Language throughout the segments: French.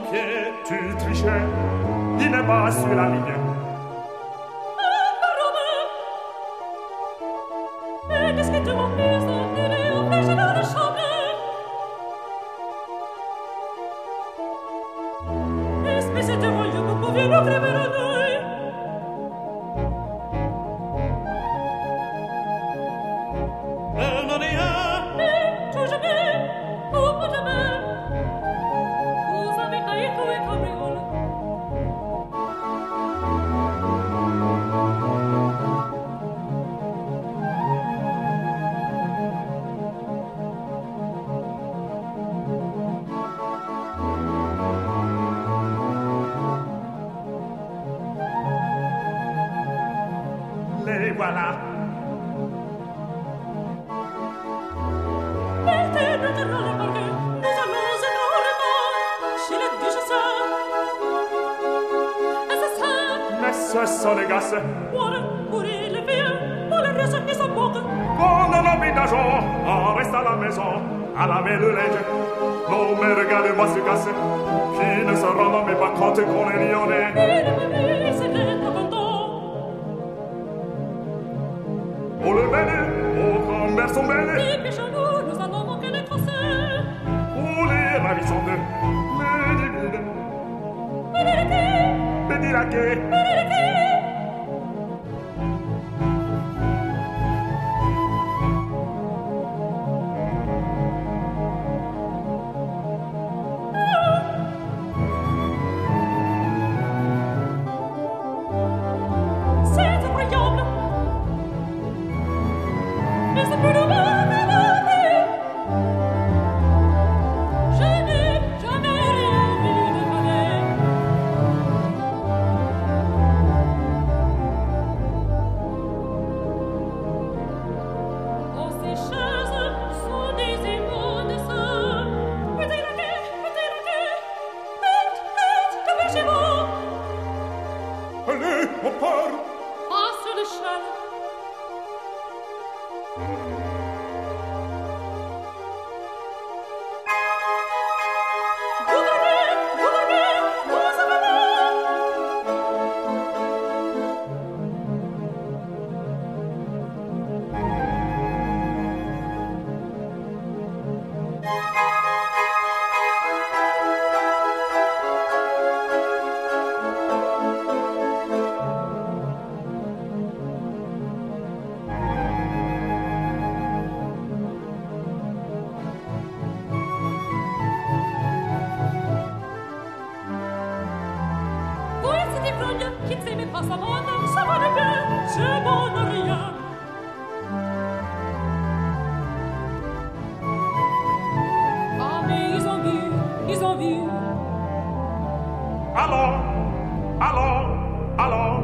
pied, tu trichais. Il n'est pas sur la ligne. Qu'est-ce que tu m'empises? Il est empêché dans la chambre. Espèce de voyou, vous pouviez nous crever la nuit. Elle n'en est un. Mais tout jamais, ou pas jamais. Vous avez haï tout et cabriole. Les voilà. Mettez maintenant le parquet, nous allons énormément chez le duchesseur. Assassin, Mais ce sont les gosses. buone, pure le vieux, pour le reste qui s'en boucle. Qu'on en habite d'argent, on reste à la maison, à la main de lège. Non, mais regardez-moi ce gosse, qui ne se rend même pas compte qu'on est lyonnais. Il c'était trop content. Oh le belle, oh grand-mère sont belles. Dépêchons-nous, nous allons manquer les français. Oh les ravissantes, les divides, Vérité, les diraquets. vérité. C'est incroyable. Mais c'est plus nouveau que la vie. Je n'ai jamais rien vu de pareil. Oh, ces choses sont des immondes. Mettez la quai, vite, dépêchez-vous. Allez, on part. Passe l'échelle. Gouverneur, vous avez mort. Voi siete grogna, chi se mi passa moda, ça va de bien, c'est bon à rien. Ah, mais ils ont vu, ils ont vu. Allons, allons, allons.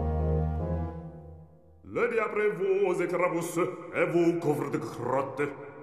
Le diable vous écrabousse et vous couvre de crottes.